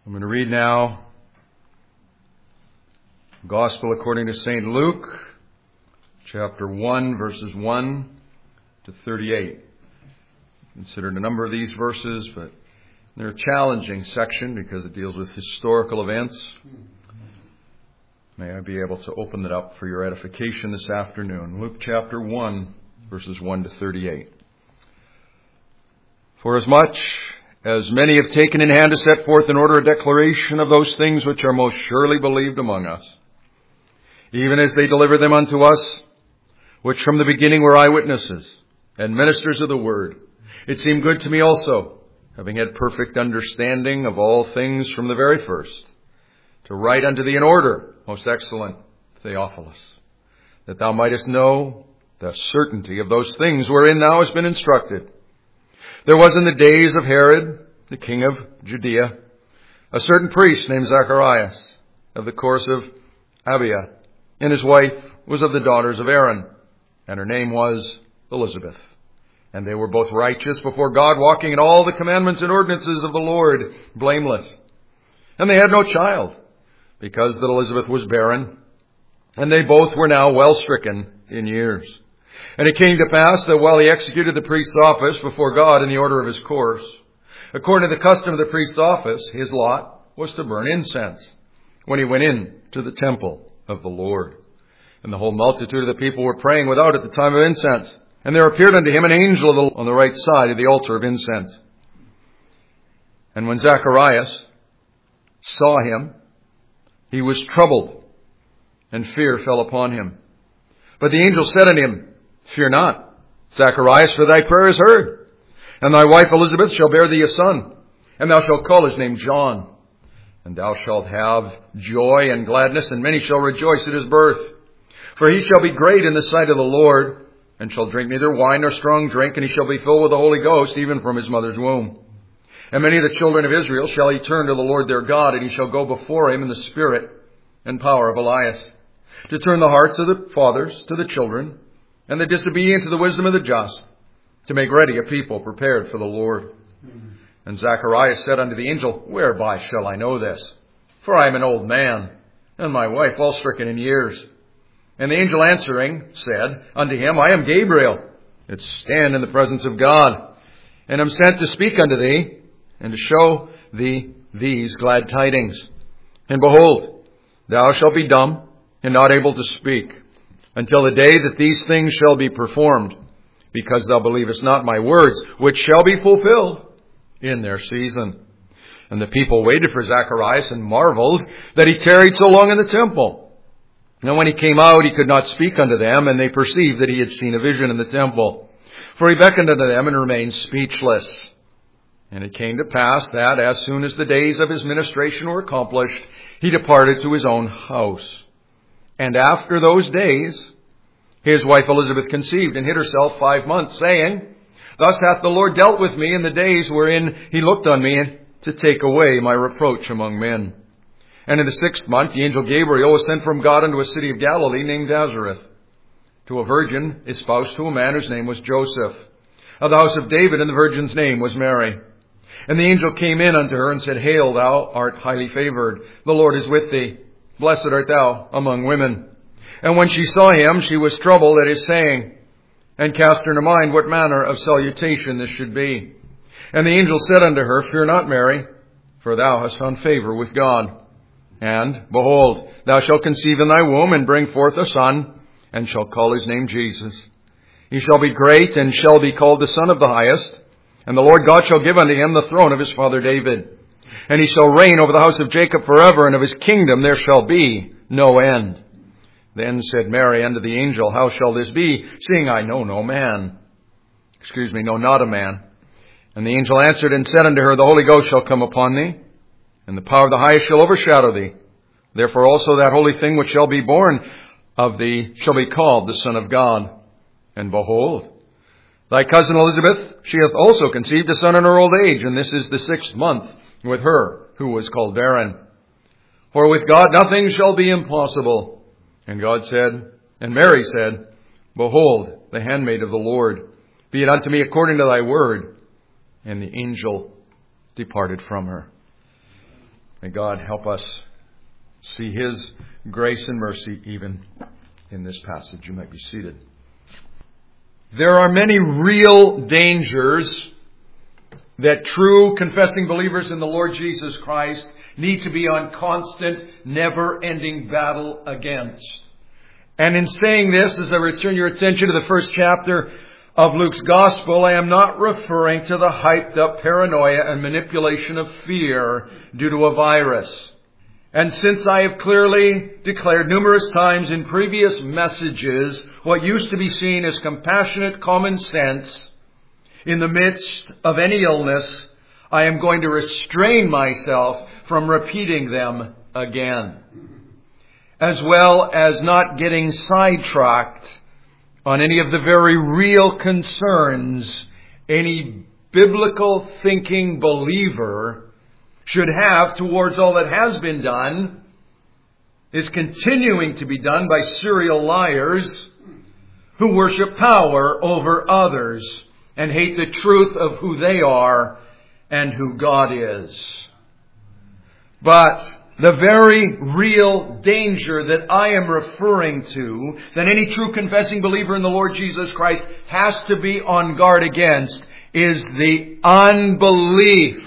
I'm going to read now Gospel according to St. Luke, chapter 1, verses 1 to 38. Considered a number of these verses, but they're a challenging section because it deals with historical events. May I be able to open it up for your edification this afternoon. Luke chapter 1, verses 1 to 38. Forasmuch as many have taken in hand to set forth in order a declaration of those things which are most surely believed among us, even as they deliver them unto us, which from the beginning were eyewitnesses and ministers of the word, it seemed good to me also, having had perfect understanding of all things from the very first, to write unto thee in order, most excellent Theophilus, that thou mightest know the certainty of those things wherein thou hast been instructed. There was in the days of Herod, the king of Judea, a certain priest named Zacharias, of the course of Abia, and his wife was of the daughters of Aaron, and her name was Elizabeth. And they were both righteous before God, walking in all the commandments and ordinances of the Lord, blameless. And they had no child, because that Elizabeth was barren, and they both were now well stricken in years. And it came to pass that while he executed the priest's office before God in the order of his course, according to the custom of the priest's office, his lot was to burn incense when he went in to the temple of the Lord. And the whole multitude of the people were praying without at the time of incense. And there appeared unto him an angel on the right side of the altar of incense. And when Zacharias saw him, he was troubled, and fear fell upon him. But the angel said unto him, Fear not, Zacharias, for thy prayer is heard. And thy wife Elizabeth shall bear thee a son, and thou shalt call his name John. And thou shalt have joy and gladness, and many shall rejoice at his birth. For he shall be great in the sight of the Lord, and shall drink neither wine nor strong drink, and he shall be filled with the Holy Ghost, even from his mother's womb. And many of the children of Israel shall he turn to the Lord their God, and he shall go before him in the spirit and power of Elias, to turn the hearts of the fathers to the children, and the disobedient to the wisdom of the just, to make ready a people prepared for the Lord. And Zacharias said unto the angel, Whereby shall I know this? For I am an old man, and my wife well stricken in years. And the angel answering said unto him, I am Gabriel, that stand in the presence of God, and am sent to speak unto thee, and to show thee these glad tidings. And behold, thou shalt be dumb, and not able to speak, until the day that these things shall be performed, because thou believest not my words, which shall be fulfilled in their season. And the people waited for Zacharias, and marveled that he tarried so long in the temple. And when he came out, he could not speak unto them, and they perceived that he had seen a vision in the temple. For he beckoned unto them, and remained speechless. And it came to pass that, as soon as the days of his ministration were accomplished, he departed to his own house. And after those days, his wife Elizabeth conceived, and hid herself 5 months, saying, Thus hath the Lord dealt with me in the days wherein he looked on me, to take away my reproach among men. And in the 6th month, the angel Gabriel was sent from God unto a city of Galilee named Nazareth, to a virgin espoused to a man whose name was Joseph, of the house of David, and the virgin's name was Mary. And the angel came in unto her, and said, Hail, thou art highly favored, the Lord is with thee. Blessed art thou among women. And when she saw him, she was troubled at his saying, and cast in her mind what manner of salutation this should be. And the angel said unto her, Fear not, Mary, for thou hast found favor with God. And, behold, thou shalt conceive in thy womb, and bring forth a son, and shalt call his name Jesus. He shall be great, and shall be called the Son of the Highest. And the Lord God shall give unto him the throne of his father David. And he shall reign over the house of Jacob forever, and of his kingdom there shall be no end. Then said Mary unto the angel, How shall this be, seeing I know no man? Know not a man. And the angel answered and said unto her, The Holy Ghost shall come upon thee, and the power of the highest shall overshadow thee. Therefore also that holy thing which shall be born of thee shall be called the Son of God. And behold, thy cousin Elizabeth, she hath also conceived a son in her old age, and this is the 6th month with her who was called barren. For with God nothing shall be impossible. And Mary said, Behold, the handmaid of the Lord, be it unto me according to thy word. And the angel departed from her. May God help us see His grace and mercy even in this passage. You might be seated. There are many real dangers that true confessing believers in the Lord Jesus Christ need to be on constant, never-ending battle against. And in saying this, as I return your attention to the first chapter of Luke's Gospel, I am not referring to the hyped-up paranoia and manipulation of fear due to a virus. And since I have clearly declared numerous times in previous messages what used to be seen as compassionate common sense in the midst of any illness, I am going to restrain myself from repeating them again, as well as not getting sidetracked on any of the very real concerns any biblical thinking believer should have towards all that has been done, is continuing to be done by serial liars who worship power over others and hate the truth of who they are and who God is. But the very real danger that I am referring to, that any true confessing believer in the Lord Jesus Christ has to be on guard against, is the unbelief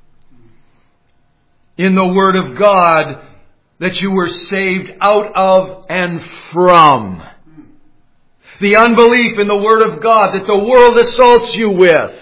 in the Word of God that you were saved out of and from. The unbelief in the Word of God that the world assaults you with,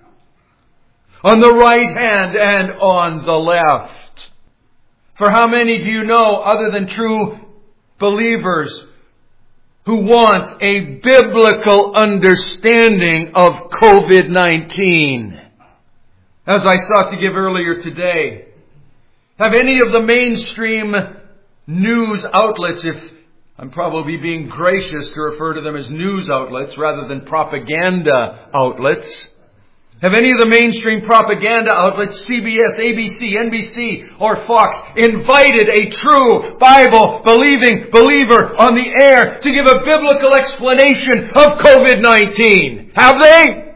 on the right hand and on the left. For how many do you know, other than true believers, who want a biblical understanding of COVID-19? As I sought to give earlier today, have any of the mainstream news outlets, if I'm probably being gracious to refer to them as news outlets rather than propaganda outlets, have any of the mainstream propaganda outlets, CBS, ABC, NBC, or Fox, invited a true Bible-believing believer on the air to give a biblical explanation of COVID-19? Have they?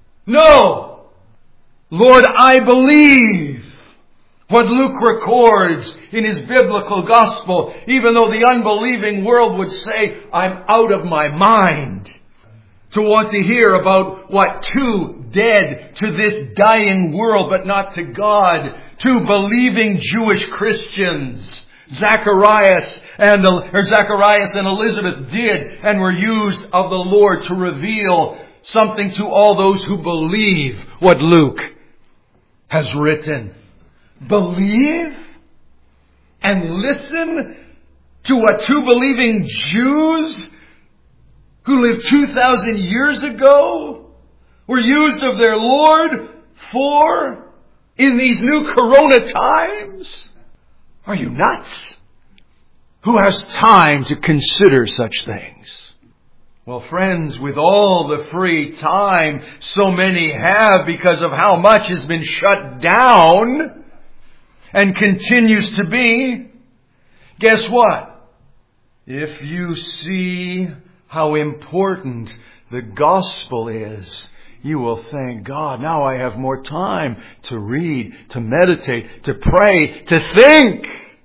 No. Lord, I believe what Luke records in his biblical gospel, even though the unbelieving world would say, I'm out of my mind to want to hear about what two dead to this dying world, but not to God, two believing Jewish Christians, Zacharias and Elizabeth did and were used of the Lord to reveal something to all those who believe what Luke has written. Believe and listen to what two believing Jews who lived 2,000 years ago were used of their Lord for in these new corona times? Are you nuts? Who has time to consider such things? Well, friends, with all the free time so many have because of how much has been shut down and continues to be, guess what? If you see how important the gospel is, you will thank God. Now I have more time to read, to meditate, to pray, to think.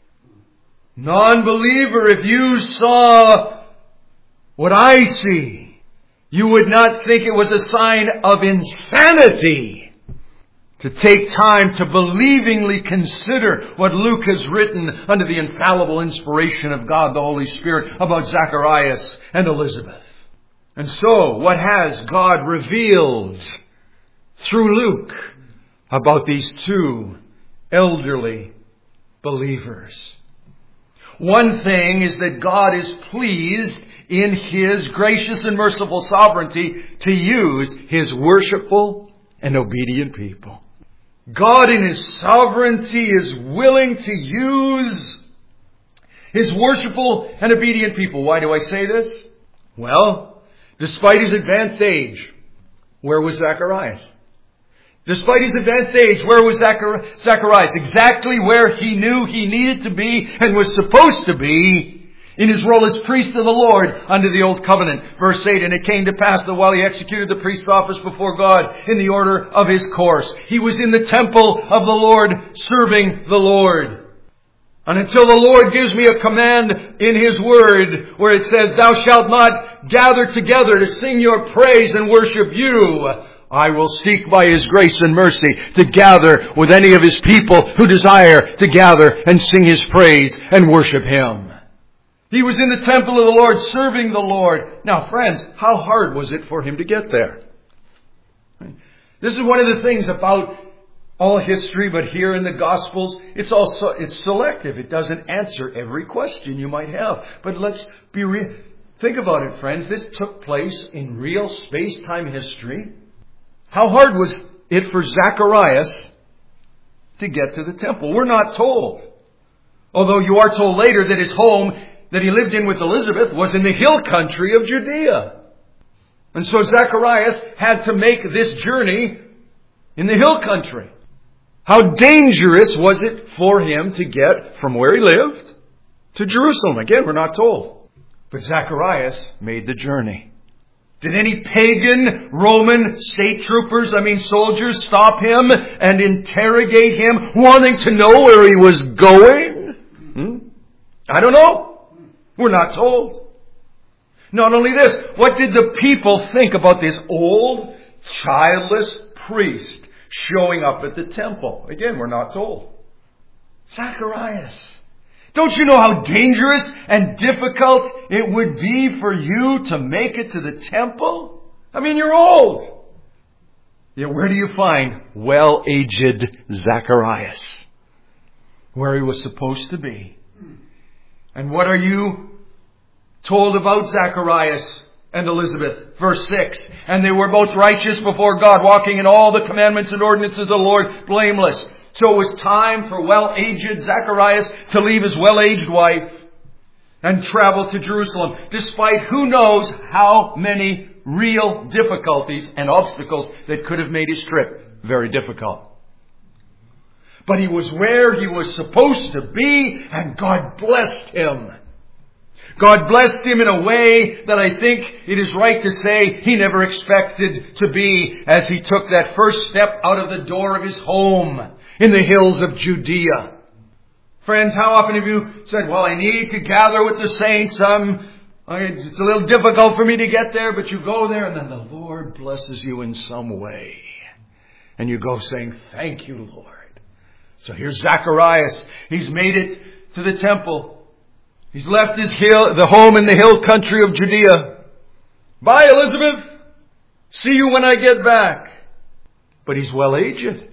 Non-believer, if you saw what I see, you would not think it was a sign of insanity to take time to believingly consider what Luke has written under the infallible inspiration of God, the Holy Spirit, about Zacharias and Elizabeth. And so, what has God revealed through Luke about these two elderly believers? One thing is that God is pleased in His gracious and merciful sovereignty to use His worshipful and obedient people. God in His sovereignty is willing to use His worshipful and obedient people. Why do I say this? Well, despite his advanced age, where was Zacharias? Despite his advanced age, where was Zacharias? Exactly where he knew he needed to be and was supposed to be in his role as priest of the Lord under the Old Covenant. Verse 8, and it came to pass that while he executed the priest's office before God in the order of his course, he was in the temple of the Lord serving the Lord. And until the Lord gives me a command in His Word where it says, "Thou shalt not gather together to sing your praise and worship you," I will seek by His grace and mercy to gather with any of His people who desire to gather and sing His praise and worship Him. He was in the temple of the Lord, serving the Lord. Now, friends, how hard was it for him to get there? This is one of the things about all history, but here in the Gospels, it's selective. It doesn't answer every question you might have. But let's be real. Think about it, friends. This took place in real space-time history. How hard was it for Zacharias to get to the temple? We're not told. Although you are told later that his home that he lived in with Elizabeth was in the hill country of Judea. And so Zacharias had to make this journey in the hill country. How dangerous was it for him to get from where he lived to Jerusalem? Again, we're not told. But Zacharias made the journey. Did any pagan Roman state troopers, soldiers, stop him and interrogate him, wanting to know where he was going? I don't know. We're not told. Not only this, what did the people think about this old, childless priest showing up at the temple? Again, we're not told. Zacharias, don't you know how dangerous and difficult it would be for you to make it to the temple? You're old. Yet where do you find well-aged Zacharias? Where he was supposed to be. And what are you told about Zacharias and Elizabeth? Verse 6. And they were both righteous before God, walking in all the commandments and ordinances of the Lord, blameless. So it was time for well-aged Zacharias to leave his well-aged wife and travel to Jerusalem, despite who knows how many real difficulties and obstacles that could have made his trip very difficult. But he was where he was supposed to be, and God blessed him. God blessed him in a way that I think it is right to say he never expected to be as he took that first step out of the door of his home in the hills of Judea. Friends, how often have you said, "Well, I need to gather with the saints. It's a little difficult for me to get there," but you go there and then the Lord blesses you in some way. And you go saying, "Thank you, Lord." So here's Zacharias. He's made it to the temple. He's left the home in the hill country of Judea. "Bye, Elizabeth. See you when I get back." But he's well-aged.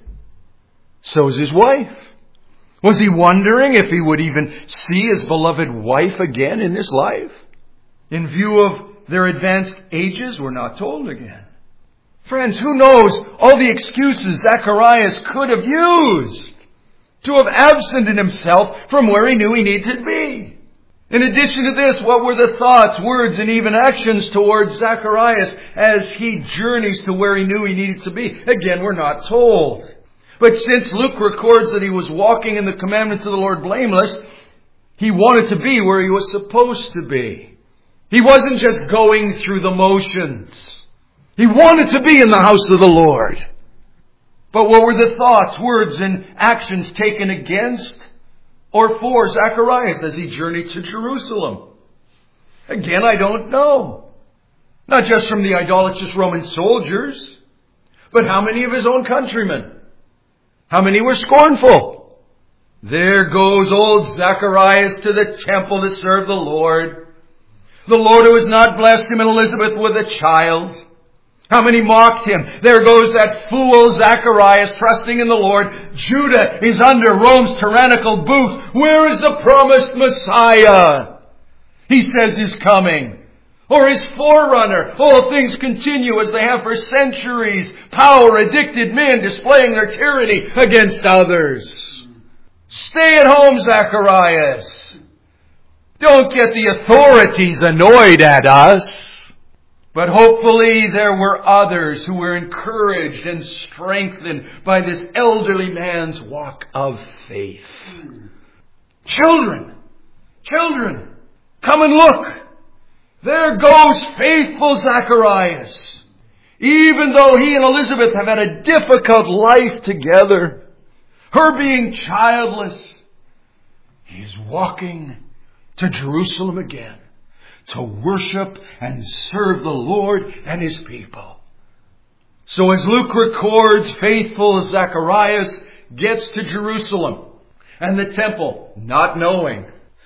So is his wife. Was he wondering if he would even see his beloved wife again in this life? In view of their advanced ages, we're not told again. Friends, who knows all the excuses Zacharias could have used to have absented himself from where he knew he needed to be. In addition to this, what were the thoughts, words, and even actions towards Zacharias as he journeys to where he knew he needed to be? Again, we're not told. But since Luke records that he was walking in the commandments of the Lord blameless, he wanted to be where he was supposed to be. He wasn't just going through the motions. He wanted to be in the house of the Lord. But what were the thoughts, words, and actions taken against or for Zacharias as he journeyed to Jerusalem? Again, I don't know. Not just from the idolatrous Roman soldiers, but how many of his own countrymen? How many were scornful? There goes old Zacharias to the temple to serve the Lord. The Lord who has not blessed him and Elizabeth with a child. How many mocked him? There goes that fool Zacharias trusting in the Lord. Judah is under Rome's tyrannical boot. Where is the promised Messiah? He says he's coming. Or his forerunner. All things continue as they have for centuries. Power-addicted men displaying their tyranny against others. Stay at home, Zacharias. Don't get the authorities annoyed at us. But hopefully there were others who were encouraged and strengthened by this elderly man's walk of faith. Children, come and look. There goes faithful Zacharias. Even though he and Elizabeth have had a difficult life together, her being childless, He is walking to Jerusalem again to worship and serve the Lord and His people. So as Luke records, faithful Zacharias gets to Jerusalem and the temple, not knowing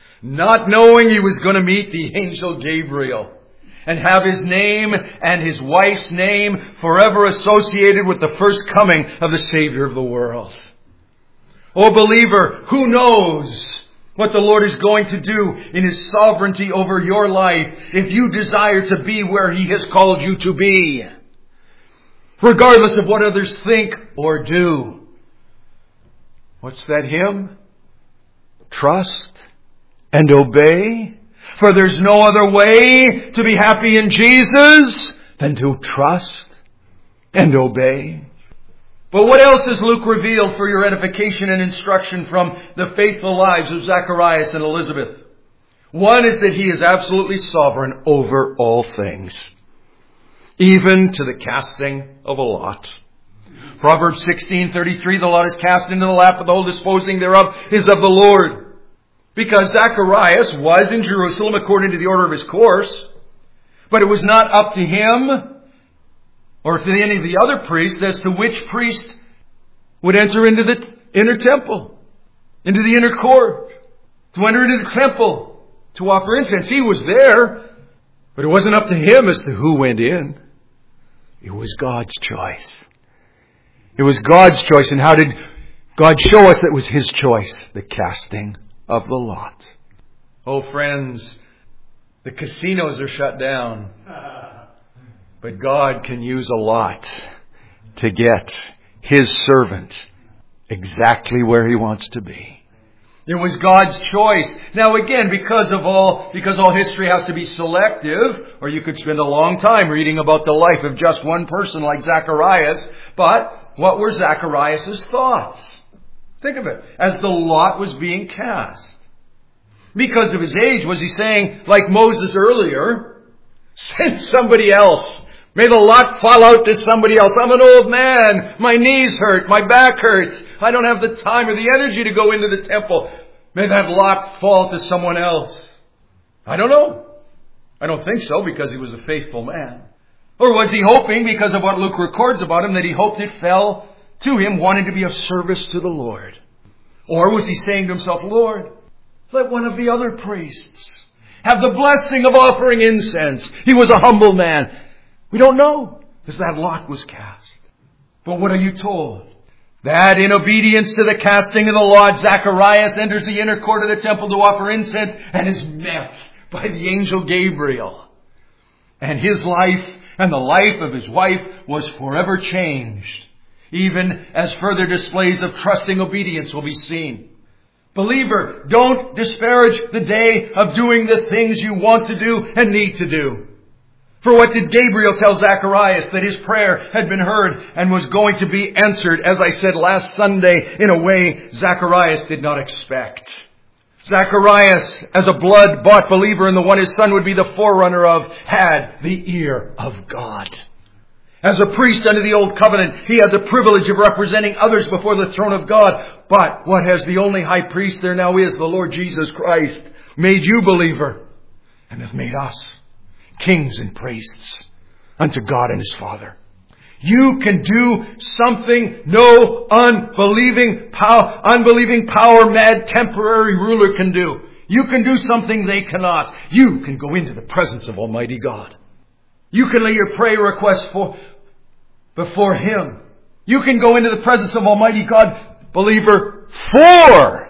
he was going to meet the angel Gabriel and have his name and his wife's name forever associated with the first coming of the Savior of the world. Oh believer, who knows what the Lord is going to do in His sovereignty over your life if you desire to be where He has called you to be, regardless of what others think or do. What's that hymn? Trust and obey. For there's no other way to be happy in Jesus than to trust and obey. But what else has Luke revealed for your edification and instruction from the faithful lives of Zacharias and Elizabeth? One is that He is absolutely sovereign over all things, even to the casting of a lot. Proverbs 16:33, the lot is cast into the lap, but the whole disposing thereof is of the Lord. Because Zacharias was in Jerusalem according to the order of his course, but it was not up to him or to any of the other priests as to which priest would enter into the inner temple, into the inner court, to enter into the temple, to offer incense. He was there, but it wasn't up to him as to who went in. It was God's choice. It was God's choice. And how did God show us it was His choice? The casting of the lot. Oh friends, the casinos are shut down. But God can use a lot to get His servant exactly where He wants to be. It was God's choice. Now again, because all history has to be selective, or you could spend a long time reading about the life of just one person like Zacharias. But what were Zacharias' thoughts? Think of it. As the lot was being cast. Because of his age, was he saying, like Moses earlier, send somebody else. May the lot fall out to somebody else. I'm an old man. My knees hurt. My back hurts. I don't have the time or the energy to go into the temple. May that lot fall to someone else. I don't know. I don't think so, because he was a faithful man. Or was he hoping, because of what Luke records about him, that he hoped it fell to him, wanting to be of service to the Lord? Or was he saying to himself, Lord, let one of the other priests have the blessing of offering incense. He was a humble man. We don't know, because that lot was cast. But what are you told? That in obedience to the casting of the lot, Zacharias enters the inner court of the temple to offer incense and is met by the angel Gabriel. And his life and the life of his wife was forever changed, even as further displays of trusting obedience will be seen. Believer, don't disparage the day of doing the things you want to do and need to do. For what did Gabriel tell Zacharias? That his prayer had been heard and was going to be answered, as I said last Sunday, in a way Zacharias did not expect. Zacharias, as a blood-bought believer in the one his son would be the forerunner of, had the ear of God. As a priest under the Old Covenant, he had the privilege of representing others before the throne of God. But what has the only high priest there now is, the Lord Jesus Christ, made you, believer, and has made us kings and priests unto God and His Father. You can do something no unbelieving power-mad temporary ruler can do. You can do something they cannot. You can go into the presence of Almighty God. You can lay your prayer request before Him. You can go into the presence of Almighty God, believer, for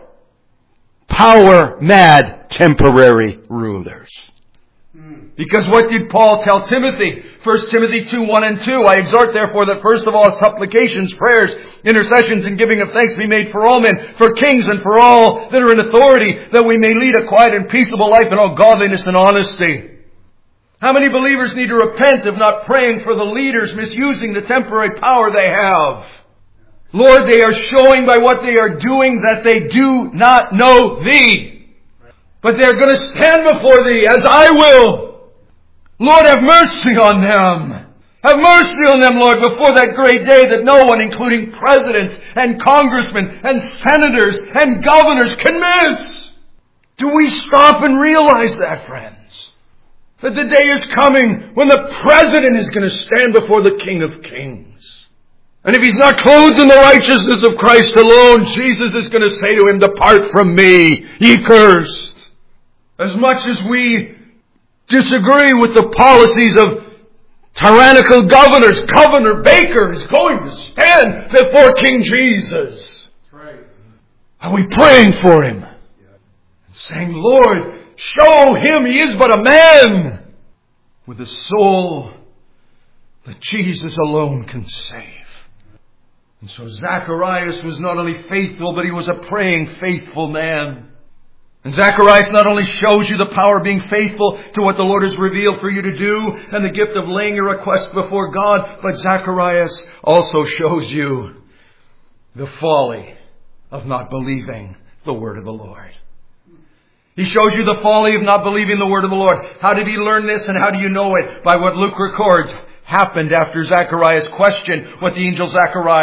power-mad temporary rulers. Because what did Paul tell Timothy? 1 Timothy 2:1 and 2. I exhort therefore that first of all supplications, prayers, intercessions, and giving of thanks be made for all men, for kings and for all that are in authority, that we may lead a quiet and peaceable life in all godliness and honesty. How many believers need to repent of not praying for the leaders misusing the temporary power they have? Lord, they are showing by what they are doing that they do not know Thee. But they are going to stand before Thee as I will. Lord, have mercy on them. Have mercy on them, Lord, before that great day that no one, including presidents and congressmen and senators and governors, can miss. Do we stop and realize that, friends? That the day is coming when the President is going to stand before the King of Kings. And if he's not clothed in the righteousness of Christ alone, Jesus is going to say to him, "Depart from me, ye cursed." As much as we disagree with the policies of tyrannical governors, Governor Baker is going to stand before King Jesus. Are we praying for him? And saying, "Lord, show him he is but a man with a soul that Jesus alone can save." And so Zacharias was not only faithful, but he was a praying, faithful man. And Zacharias not only shows you the power of being faithful to what the Lord has revealed for you to do and the gift of laying your request before God, but Zacharias also shows you the folly of not believing the word of the Lord. He shows you the folly of not believing the word of the Lord. How did he learn this and how do you know it? By what Luke records happened after Zacharias questioned what the angel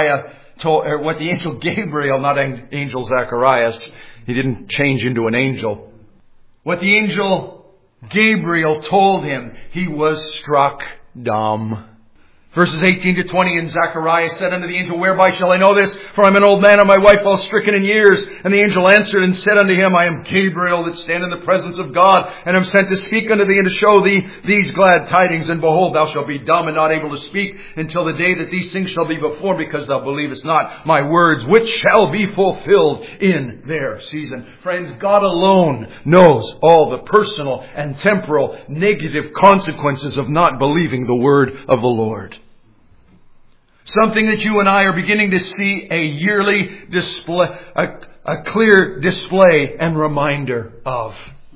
Gabriel, not angel Zacharias. He didn't change into an angel. What the angel Gabriel told him, he was struck dumb. Verses 18 to 20, and Zacharias said unto the angel, "Whereby shall I know this? For I am an old man, and my wife well stricken in years." And the angel answered and said unto him, "I am Gabriel that stand in the presence of God, and am sent to speak unto thee and to show thee these glad tidings. And behold, thou shalt be dumb and not able to speak until the day that these things shall be performed, because thou believest not my words, which shall be fulfilled in their season." Friends, God alone knows all the personal and temporal negative consequences of not believing the word of the Lord. Something that you and I are beginning to see a yearly display, a clear display and reminder of.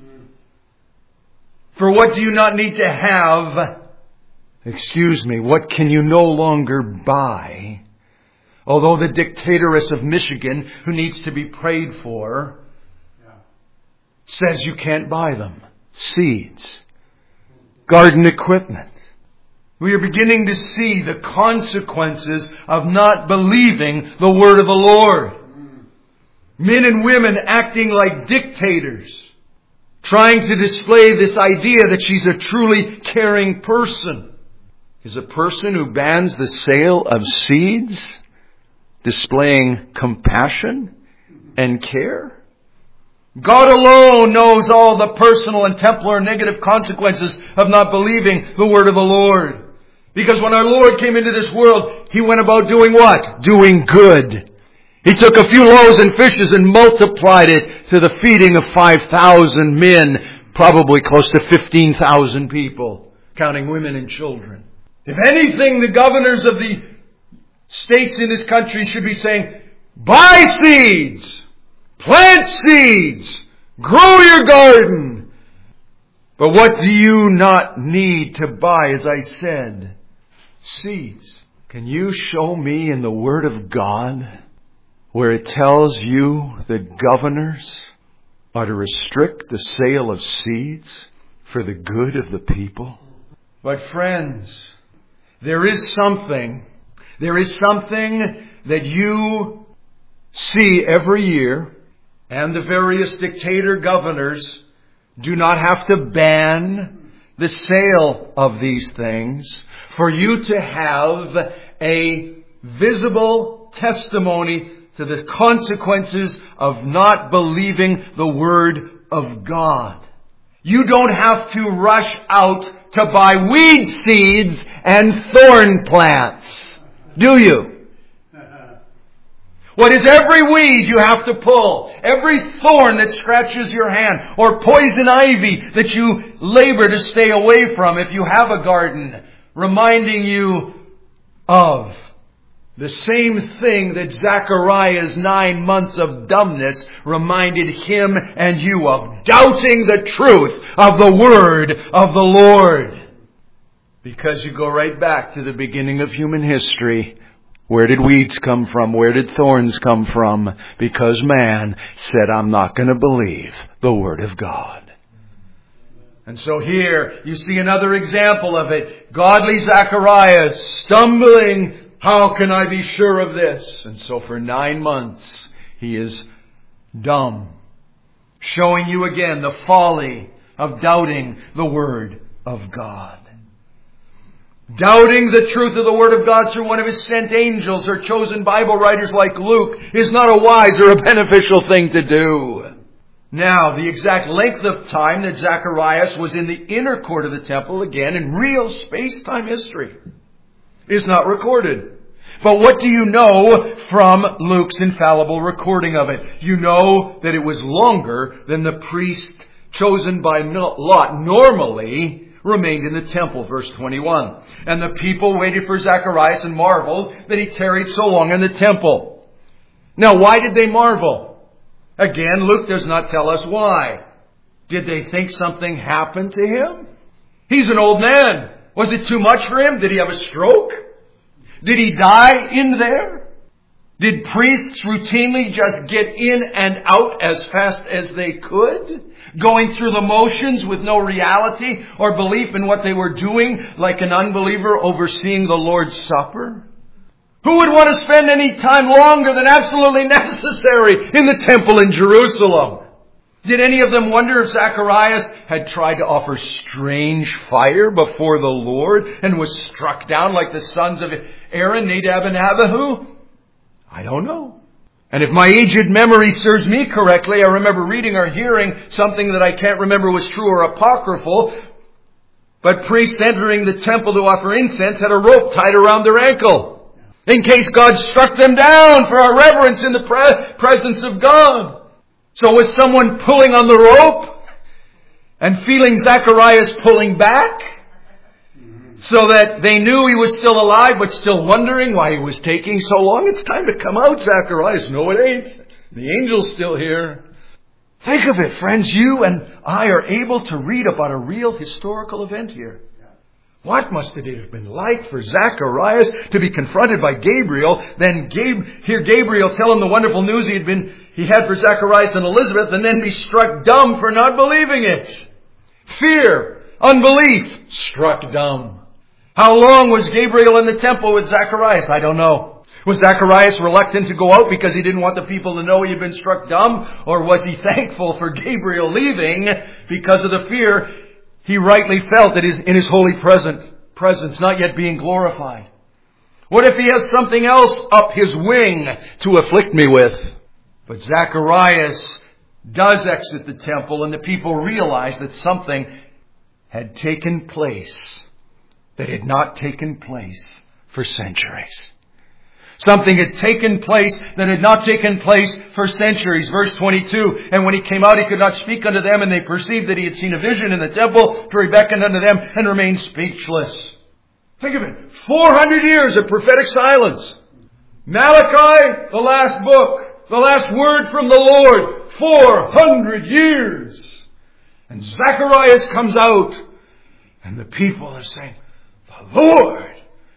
For what do you not need to have? What can you no longer buy? Although the dictatoress of Michigan, who needs to be prayed for, says you can't buy them. Seeds. Garden equipment. We are beginning to see the consequences of not believing the word of the Lord. Men and women acting like dictators, trying to display this idea that she's a truly caring person. Is a person who bans the sale of seeds displaying compassion and care? God alone knows all the personal and temporal negative consequences of not believing the word of the Lord. Because when our Lord came into this world, He went about doing what? Doing good. He took a few loaves and fishes and multiplied it to the feeding of 5,000 men, probably close to 15,000 people, counting women and children. If anything, the governors of the states in this country should be saying, buy seeds, plant seeds, grow your garden. But what do you not need to buy, as I said? Seeds. Can you show me in the Word of God where it tells you that governors are to restrict the sale of seeds for the good of the people? But friends, there is something that you see every year, and the various dictator governors do not have to ban the sale of these things for you to have a visible testimony to the consequences of not believing the Word of God. You don't have to rush out to buy weed seeds and thorn plants, do you? What is every weed you have to pull? Every thorn that scratches your hand, or poison ivy that you labor to stay away from if you have a garden, reminding you of the same thing that Zachariah's 9 months of dumbness reminded him and you of, doubting the truth of the word of the Lord. Because you go right back to the beginning of human history. Where did weeds come from? Where did thorns come from? Because man said, I'm not going to believe the Word of God. And so here you see another example of it. Godly Zacharias stumbling. How can I be sure of this? And so for 9 months he is dumb, Showing you again the folly of doubting the Word of God. Doubting the truth of the Word of God through one of His sent angels or chosen Bible writers like Luke is not a wise or a beneficial thing to do. Now, the exact length of time that Zacharias was in the inner court of the temple, again in real space-time history, is not recorded. But what do you know from Luke's infallible recording of it? You know that it was longer than the priest chosen by Lot normally remained in the temple, verse 21. And the people waited for Zacharias and marveled that he tarried so long in the temple. Now, why did they marvel? Again, Luke does not tell us why. Did they think something happened to him? He's an old man. Was it too much for him? Did he have a stroke? Did he die in there? Did priests routinely just get in and out as fast as they could? Going through the motions with no reality or belief in what they were doing, like an unbeliever overseeing the Lord's Supper? Who would want to spend any time longer than absolutely necessary in the temple in Jerusalem? Did any of them wonder if Zacharias had tried to offer strange fire before the Lord and was struck down like the sons of Aaron, Nadab and Abihu? I don't know. And if my aged memory serves me correctly, I remember reading or hearing something that I can't remember was true or apocryphal, but priests entering the temple to offer incense had a rope tied around their ankle in case God struck them down for our reverence in the presence of God. So was someone pulling on the rope and feeling Zacharias pulling back so that they knew he was still alive but still wondering why he was taking so long? It's time to come out, Zacharias. No, it ain't. The angel's still here. Think of it, friends. You and I are able to read about a real historical event here. What must it have been like for Zacharias to be confronted by Gabriel, then hear Gabriel tell him the wonderful news he had for Zacharias and Elizabeth, and then be struck dumb for not believing it? Fear, unbelief, struck dumb. How long was Gabriel in the temple with Zacharias? I don't know. Was Zacharias reluctant to go out because he didn't want the people to know he had been struck dumb? Or was he thankful for Gabriel leaving because of the fear he rightly felt that is in his holy presence not yet being glorified? What if he has something else up his wing to afflict me with? But Zacharias does exit the temple, and the people realize that something had taken place that had not taken place for centuries. Something had taken place that had not taken place for centuries. Verse 22, and when he came out, he could not speak unto them, and they perceived that he had seen a vision in the temple, for he beckoned unto them and remained speechless. Think of it. 400 years of prophetic silence. Malachi, the last book, the last word from the Lord. 400 years. And Zacharias comes out, and the people are saying, the Lord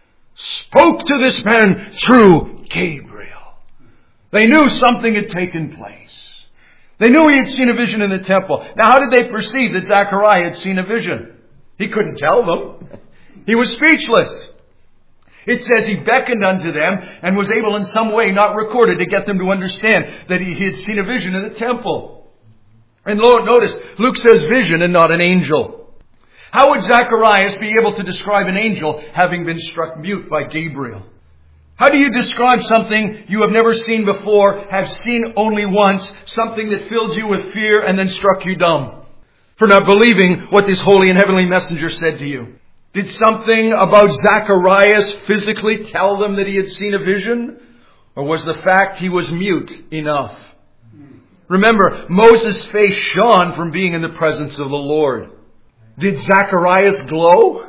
spoke to this man through Gabriel. They knew something had taken place. They knew he had seen a vision in the temple. Now, how did they perceive that Zachariah had seen a vision? He couldn't tell them. He was speechless. It says he beckoned unto them and was able in some way, not recorded, to get them to understand that he had seen a vision in the temple. And Lord, notice, Luke says vision and not an angel. How would Zacharias be able to describe an angel having been struck mute by Gabriel? How do you describe something you have never seen before, have seen only once, something that filled you with fear and then struck you dumb for not believing what this holy and heavenly messenger said to you? Did something about Zacharias physically tell them that he had seen a vision? Or was the fact he was mute enough? Remember, Moses' face shone from being in the presence of the Lord. Did Zacharias glow?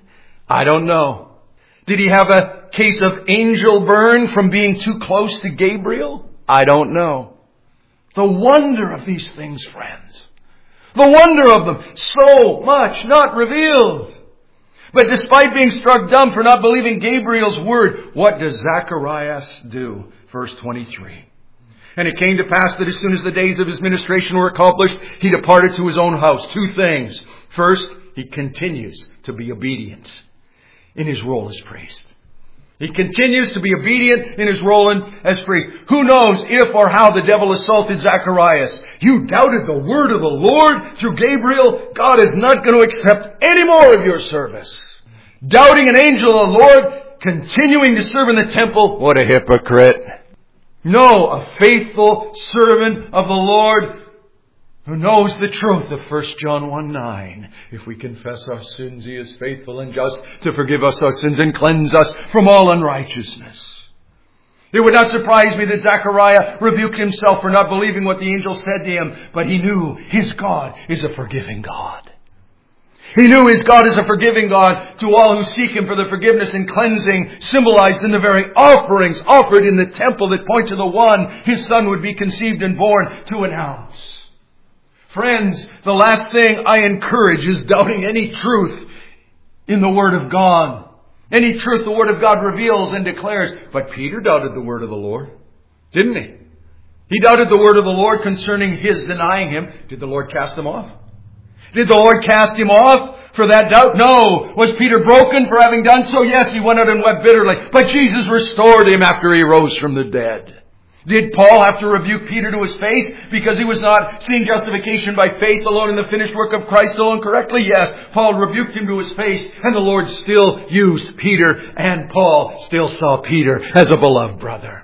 I don't know. Did he have a case of angel burn from being too close to Gabriel? I don't know. The wonder of these things, friends. The wonder of them. So much not revealed. But despite being struck dumb for not believing Gabriel's word, what does Zacharias do? Verse 23. And it came to pass that as soon as the days of his ministration were accomplished, he departed to his own house. Two things. First, he continues to be obedient in his role as priest. He continues to be obedient in his role as priest. Who knows if or how the devil assaulted Zacharias? You doubted the word of the Lord through Gabriel? God is not going to accept any more of your service. Doubting an angel of the Lord, continuing to serve in the temple. What a hypocrite. No, a faithful servant of the Lord who knows the truth of 1 John 1:9. If we confess our sins, He is faithful and just to forgive us our sins and cleanse us from all unrighteousness. It would not surprise me that Zechariah rebuked himself for not believing what the angel said to him, but he knew his God is a forgiving God. He knew his God is a forgiving God to all who seek Him for the forgiveness and cleansing symbolized in the very offerings offered in the temple that point to the one His Son would be conceived and born to announce. Friends, the last thing I encourage is doubting any truth in the Word of God. Any truth the Word of God reveals and declares. But Peter doubted the Word of the Lord, didn't he? He doubted the Word of the Lord concerning his denying Him. Did the Lord cast him off? Did the Lord cast him off for that doubt? No. Was Peter broken for having done so? Yes, he went out and wept bitterly. But Jesus restored him after He rose from the dead. Did Paul have to rebuke Peter to his face because he was not seeing justification by faith alone in the finished work of Christ alone correctly? Yes, Paul rebuked him to his face, and the Lord still used Peter, and Paul still saw Peter as a beloved brother.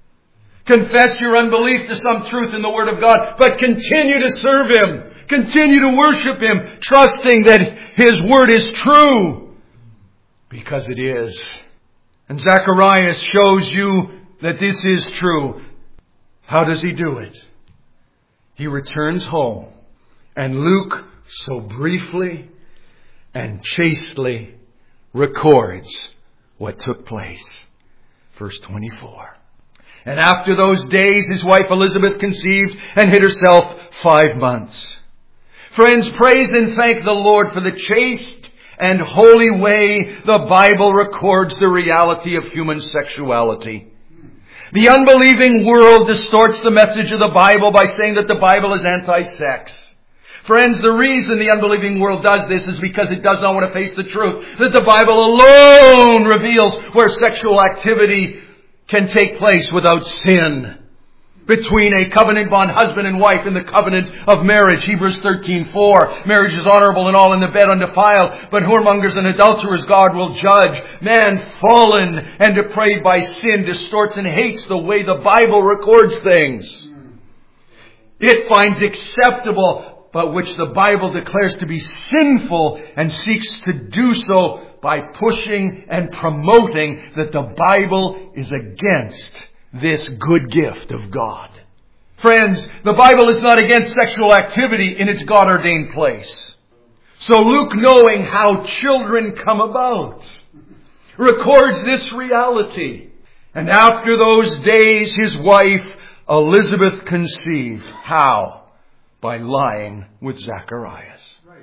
Confess your unbelief to some truth in the Word of God, but continue to serve Him. Continue to worship Him, trusting that His Word is true. Because it is. And Zacharias shows you that this is true. How does he do it? He returns home. And Luke so briefly and chastely records what took place. Verse 24. And after those days his wife Elizabeth conceived and hid herself 5 months. Friends, praise and thank the Lord for the chaste and holy way the Bible records the reality of human sexuality. The unbelieving world distorts the message of the Bible by saying that the Bible is anti-sex. Friends, the reason the unbelieving world does this is because it does not want to face the truth that the Bible alone reveals where sexual activity can take place without sin. Between a covenant bond husband and wife in the covenant of marriage. Hebrews 13:4. Marriage is honorable and all in the bed undefiled, but whoremongers and adulterers God will judge. Man fallen and depraved by sin distorts and hates the way the Bible records things. It finds acceptable, but which the Bible declares to be sinful and seeks to do so by pushing and promoting that the Bible is against this good gift of God. Friends, the Bible is not against sexual activity in its God-ordained place. So Luke, knowing how children come about, records this reality. And after those days, his wife Elizabeth conceived. How? By lying with Zacharias.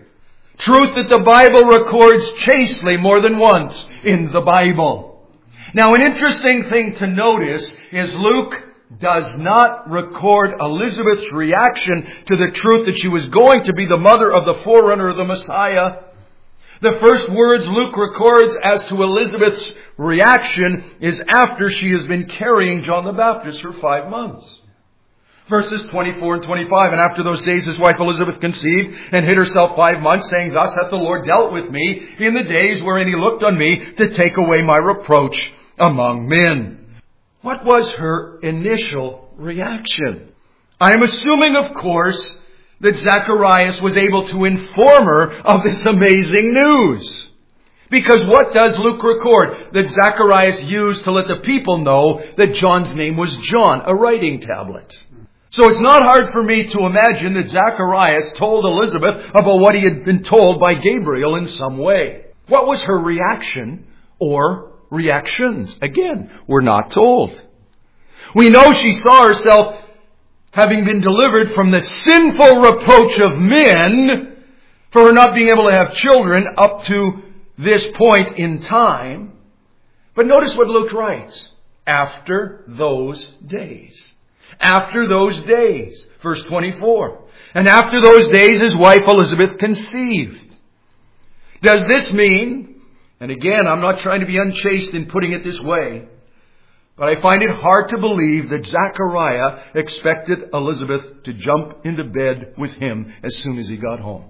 Truth that the Bible records chastely more than once in the Bible. Now, an interesting thing to notice is Luke does not record Elizabeth's reaction to the truth that she was going to be the mother of the forerunner of the Messiah. The first words Luke records as to Elizabeth's reaction is after she has been carrying John the Baptist for 5 months. Verses 24 and 25. And after those days his wife Elizabeth conceived and hid herself 5 months, saying, Thus hath the Lord dealt with me in the days wherein He looked on me to take away my reproach among men. What was her initial reaction? I am assuming, of course, that Zacharias was able to inform her of this amazing news. Because what does Luke record? That Zacharias used to let the people know that John's name was John, a writing tablet. So it's not hard for me to imagine that Zacharias told Elizabeth about what he had been told by Gabriel in some way. What was her reaction or reactions? Again, we're not told. We know she saw herself having been delivered from the sinful reproach of men for her not being able to have children up to this point in time. But notice what Luke writes. After those days. After those days. Verse 24. And after those days his wife Elizabeth conceived. Does this mean And again, I'm not trying to be unchaste in putting it this way, but I find it hard to believe that Zechariah expected Elizabeth to jump into bed with him as soon as he got home.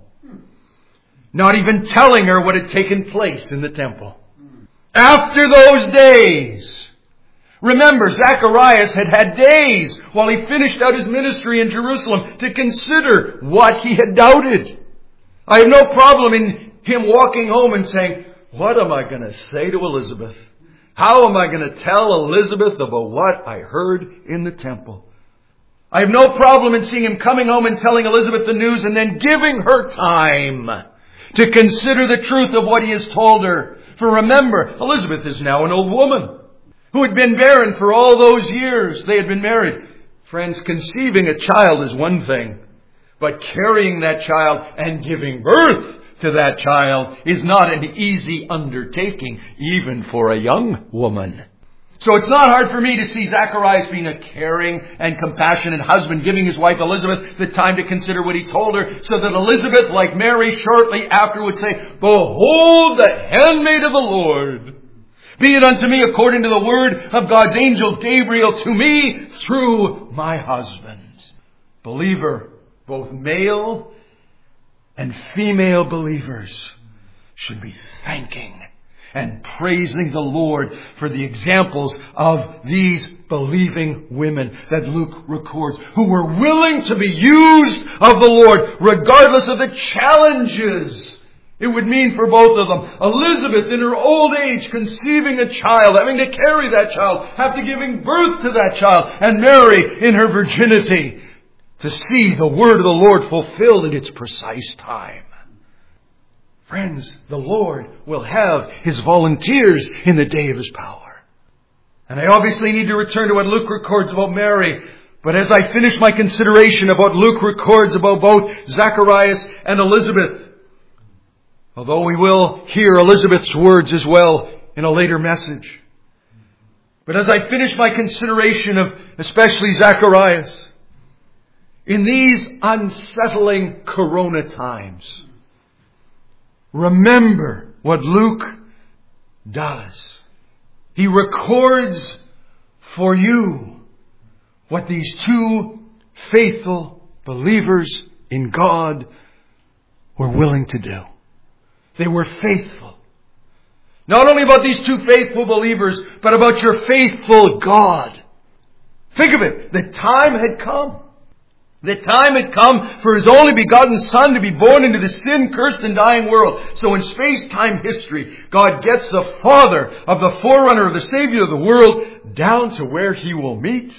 Not even telling her what had taken place in the temple. After those days, remember, Zacharias had had days while he finished out his ministry in Jerusalem to consider what he had doubted. I have no problem in him walking home and saying, what am I going to say to Elizabeth? How am I going to tell Elizabeth about what I heard in the temple? I have no problem in seeing him coming home and telling Elizabeth the news and then giving her time to consider the truth of what he has told her. For remember, Elizabeth is now an old woman who had been barren for all those years they had been married. Friends, conceiving a child is one thing, but carrying that child and giving birth to that child is not an easy undertaking, even for a young woman. So it's not hard for me to see Zacharias being a caring and compassionate husband, giving his wife Elizabeth the time to consider what he told her, so that Elizabeth, like Mary, shortly after would say, behold the handmaid of the Lord. Be it unto me according to the word of God's angel Gabriel to me through my husband. Believer, both male and female believers should be thanking and praising the Lord for the examples of these believing women that Luke records, who were willing to be used of the Lord regardless of the challenges it would mean for both of them. Elizabeth in her old age conceiving a child, having to carry that child, after giving birth to that child, and Mary in her virginity to see the word of the Lord fulfilled in its precise time. Friends, the Lord will have His volunteers in the day of His power. And I obviously need to return to what Luke records about Mary. But as I finish my consideration of what Luke records about both Zacharias and Elizabeth, although we will hear Elizabeth's words as well in a later message, but as I finish my consideration of especially Zacharias, in these unsettling corona times, remember what Luke does. He records for you what these two faithful believers in God were willing to do. They were faithful. Not only about these two faithful believers, but about your faithful God. Think of it. The time had come. The time had come for His only begotten Son to be born into the sin-cursed and dying world. So in space-time history, God gets the Father of the forerunner of the Savior of the world down to where He will meet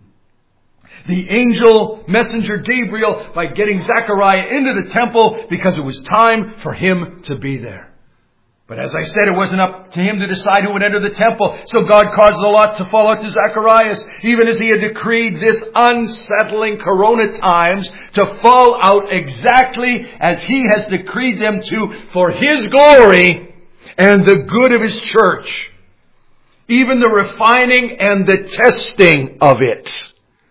the angel messenger Gabriel by getting Zechariah into the temple because it was time for him to be there. But as I said, it wasn't up to him to decide who would enter the temple. So God caused a lot to fall out to Zacharias, even as He had decreed this unsettling corona times to fall out exactly as He has decreed them to for His glory and the good of His church. Even the refining and the testing of it.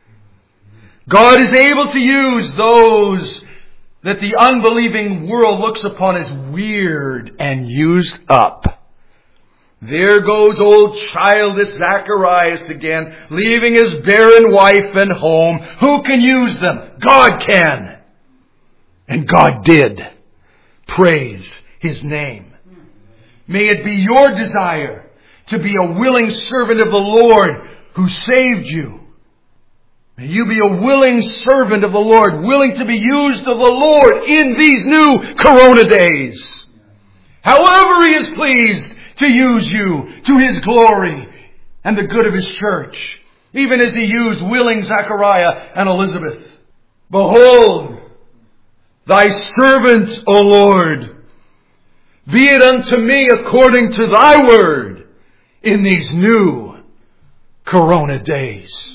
God is able to use those that the unbelieving world looks upon as weird and used up. There goes old childish Zacharias again, leaving his barren wife and home. Who can use them? God can. And God did. Praise His name. May it be your desire to be a willing servant of the Lord who saved you. May you be a willing servant of the Lord, willing to be used of the Lord in these new corona days. However He is pleased to use you to His glory and the good of His church, even as He used willing Zachariah and Elizabeth. Behold, Thy servant, O Lord, be it unto me according to Thy word in these new corona days.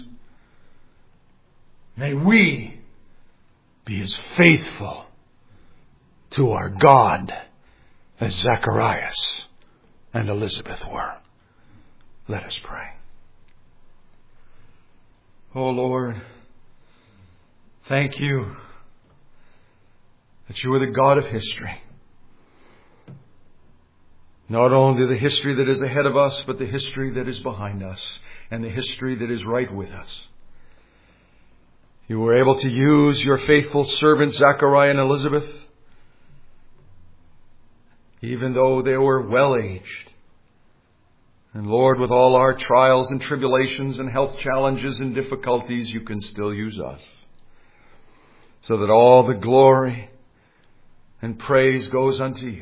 May we be as faithful to our God as Zacharias and Elizabeth were. Let us pray. Oh Lord, thank You that You are the God of history. Not only the history that is ahead of us, but the history that is behind us and the history that is right with us. You were able to use your faithful servants, Zachariah and Elizabeth, even though they were well-aged. And Lord, with all our trials and tribulations and health challenges and difficulties, you can still use us. So that all the glory and praise goes unto you.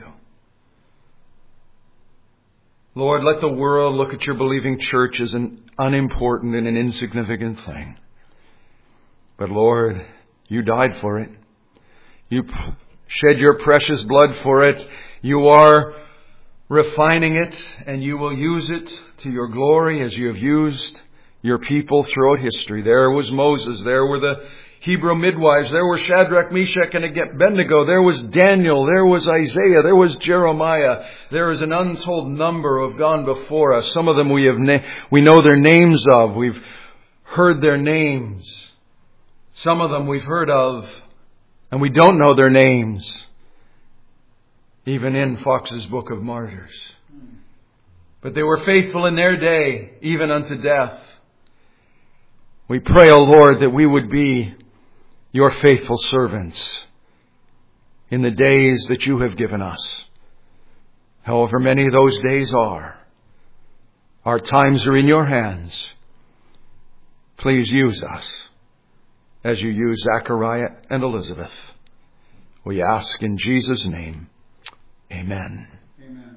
Lord, let the world look at your believing church as an unimportant and an insignificant thing. But Lord, you died for it. You shed your precious blood for it. You are refining it, and you will use it to your glory as you have used your people throughout history. There was Moses. There were the Hebrew midwives. There were Shadrach, Meshach, and Abednego. There was Daniel. There was Isaiah. There was Jeremiah. There is an untold number who have gone before us. Some of them we know their names of. We've heard their names. Some of them we've heard of, and we don't know their names, even in Fox's Book of Martyrs. But they were faithful in their day, even unto death. We pray, O Lord, that we would be your faithful servants in the days that you have given us. However many those days are, our times are in your hands. Please use us as you use Zachariah and Elizabeth. We ask in Jesus' name. Amen. Amen.